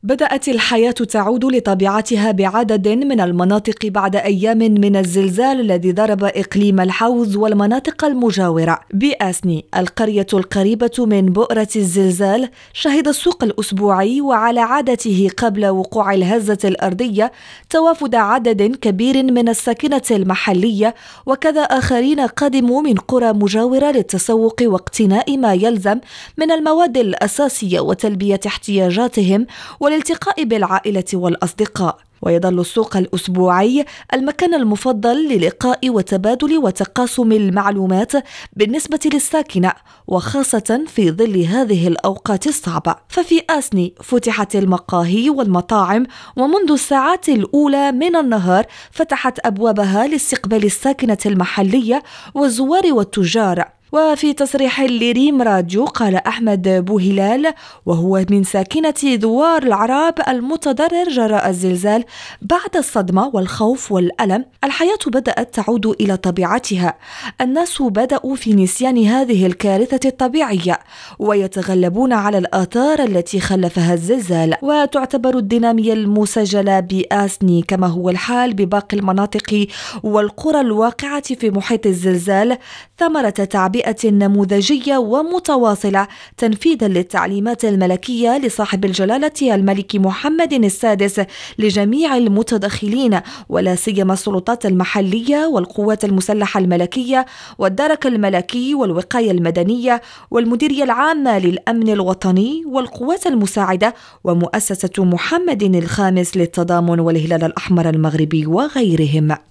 بدأت الحياة تعود لطبيعتها بعدد من المناطق بعد أيام من الزلزال الذي ضرب إقليم الحوض والمناطق المجاورة. بآسني، القرية القريبة من بؤرة الزلزال، شهد السوق الأسبوعي وعلى عادته قبل وقوع الهزة الأرضية توافد عدد كبير من الساكنة المحلية، وكذا آخرين قدموا من قرى مجاورة للتسوق واقتناء ما يلزم من المواد الأساسية وتلبية احتياجاتهم والالتقاء بالعائلة والأصدقاء. ويظل السوق الأسبوعي المكان المفضل للقاء وتبادل وتقاسم المعلومات بالنسبة للساكنة، وخاصة في ظل هذه الأوقات الصعبة. ففي آسني فتحت المقاهي والمطاعم، ومنذ الساعات الأولى من النهار فتحت أبوابها لاستقبال الساكنة المحلية والزوار والتجار. وفي تصريح لريم راديو قال أحمد بوهلال، وهو من ساكنة دوار العراب المتضرر جراء الزلزال: بعد الصدمة والخوف والألم الحياة بدأت تعود إلى طبيعتها. الناس بدأوا في نسيان هذه الكارثة الطبيعية ويتغلبون على الآثار التي خلفها الزلزال. وتعتبر الدينامية المسجلة بآسني كما هو الحال بباقي المناطق والقرى الواقعة في محيط الزلزال ثمرة تعبئة نموذجية ومتواصلة تنفيذا للتعليمات الملكية لصاحب الجلالة الملك محمد السادس لجميع المتدخلين، ولا سيما السلطات المحلية والقوات المسلحة الملكية والدرك الملكي والوقاية المدنية والمديرية العامة للأمن الوطني والقوات المساعدة ومؤسسة محمد الخامس للتضامن والهلال الأحمر المغربي وغيرهم.